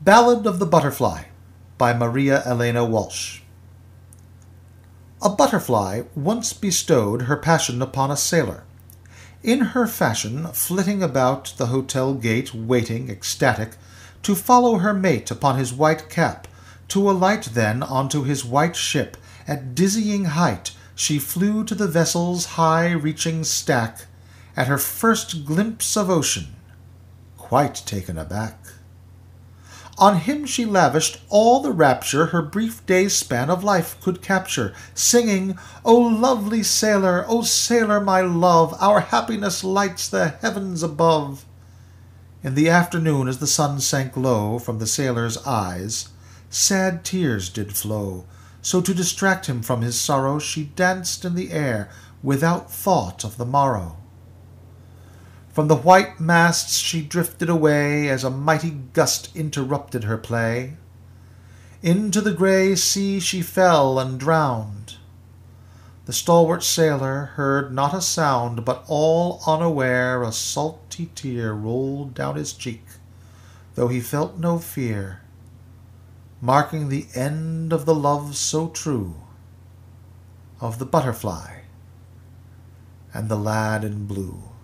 Ballad of the Butterfly by Maria Elena Walsh. A butterfly once bestowed her passion upon a sailor. In her fashion, flitting about the hotel gate, waiting, ecstatic, to follow her mate upon his white cap, to alight then onto his white ship, at dizzying height she flew to the vessel's high-reaching stack, at her first glimpse of ocean, quite taken aback. On him she lavished all the rapture her brief day's span of life could capture, singing, "O lovely sailor, O sailor, my love, our happiness lights the heavens above." In the afternoon, as the sun sank low from the sailor's eyes, sad tears did flow, so to distract him from his sorrow she danced in the air without thought of the morrow. From the white masts she drifted away as a mighty gust interrupted her play. Into the grey sea she fell and drowned. The stalwart sailor heard not a sound, but all unaware a salty tear rolled down his cheek, though he felt no fear, marking the end of the love so true of the butterfly and the lad in blue.